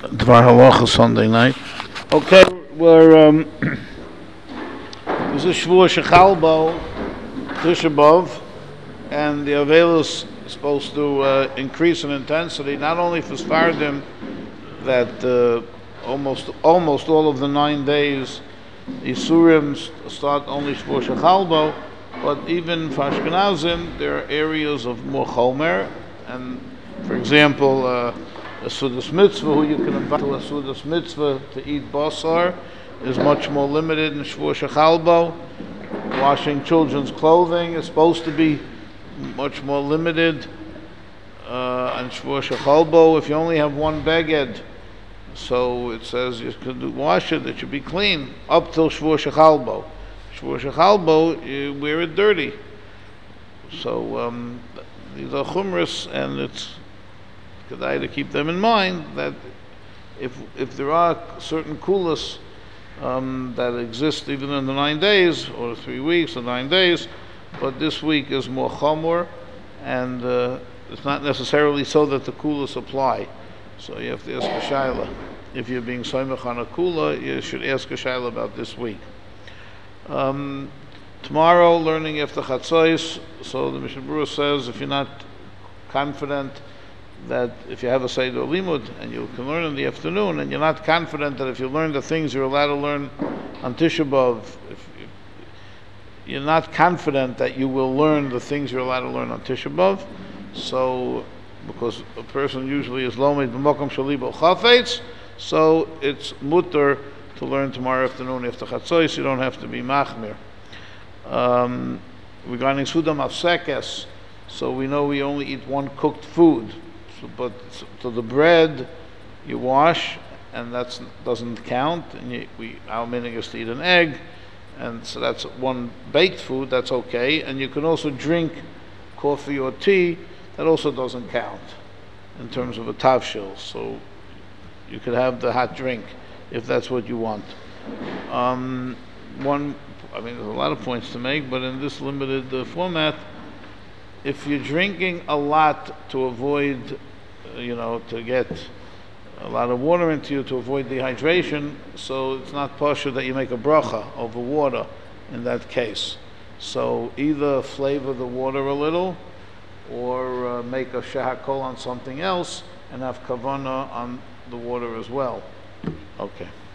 Dvar Halacha Sunday night. Okay, we're this is Shvua Shechalbo, Tisha B'Av, and the Avel is supposed to increase in intensity, not only for Sfardim, that almost all of the 9 days, Isurim start only Shvua Shechalbo, but even for Ashkenazim, there are areas of more Chomer, and for example, a Sudas Mitzvah, who you can invite to a Sudas Mitzvah to eat basar, is much more limited in Shvua Shechalbo. Washing children's clothing is supposed to be much more limited on Shvua Shechalbo. If you only have one beged, so it says you can wash it, it should be clean up till Shvua Shechalbo. Shvua Shechalbo, you wear it dirty. So these are chumras, and it's kedai to keep them in mind, that if there are certain kulas that exist even in the 9 days, or 3 weeks or 9 days, but this week is more chamor, and it's not necessarily so that the kulas apply. So you have to ask a shaila. If you're being soymech on a kula, you should ask a shaila about this week. Tomorrow, learning after Chatzos, so the Mishnah Berurah says, if you're not confident that if you have a Seder Limud and you can learn in the afternoon, and you're not confident that if you learn the things you're allowed to learn on Tisha B'Av, if you're not confident that you will learn the things you're allowed to learn on Tisha B'Av, so because a person usually is lomed b'mokom shalibo chafetz, so it's mutter to learn tomorrow afternoon after Chatzos. You don't have to be machmir. Regarding Sudam Afsekes, so we know we only eat one cooked food, so the bread you wash, and that doesn't count, and our meaning is to eat an egg, and so that's one baked food, that's okay, and you can also drink coffee or tea, that also doesn't count in terms of a tavshil, so you could have the hot drink if that's what you want. There's a lot of points to make, but in this limited format, if you're drinking a lot to avoid, to get a lot of water into you to avoid dehydration, so it's not pasha that you make a bracha over water in that case. So either flavor the water a little, or make a shehakol on something else, and have kavana on the water as well. Okay.